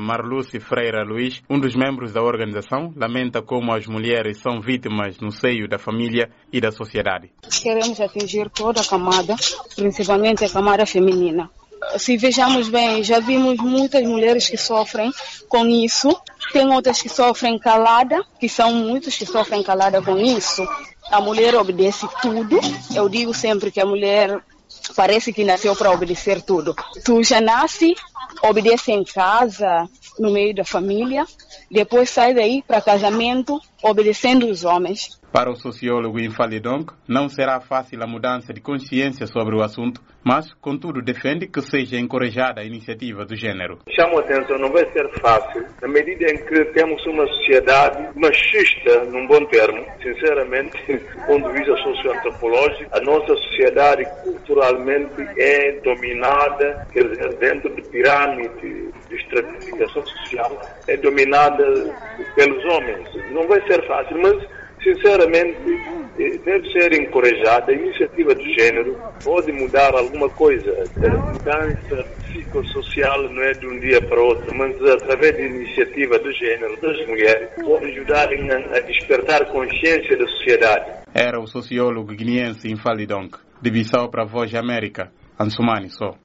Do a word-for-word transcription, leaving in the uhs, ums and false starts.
Marluce Freira Luiz, um dos membros da organização, lamenta como as mulheres são vítimas no seio da família e da sociedade. Queremos atingir toda a camada, principalmente a camada feminina. Se vejamos bem, já vimos muitas mulheres que sofrem com isso. Tem outras que sofrem calada, que são muitos que sofrem calada com isso. A mulher obedece tudo. Eu digo sempre que a mulher parece que nasceu para obedecer tudo. Tu já nasce, obedece em casa, no meio da família, depois sai daí para casamento, obedecendo os homens. Para o sociólogo Infalidonk, não será fácil a mudança de consciência sobre o assunto, mas, contudo, defende que seja encorajada a iniciativa do género. Chamo a atenção, não vai ser fácil, na medida em que temos uma sociedade machista, num bom termo, sinceramente, do ponto de vista socioantropológico, a nossa sociedade culturalmente é dominada, quer dizer, dentro de pirâmide de estratificação social, é dominada pelos homens. Não vai ser fácil, mas sinceramente, deve ser encorajada. A iniciativa de género pode mudar alguma coisa. A mudança psicossocial não é de um dia para o outro, mas através da iniciativa de género das mulheres pode ajudar a despertar consciência da sociedade. Era o sociólogo guineense Infalidonk, de Bissau para a Voz de América, Ansumani Só.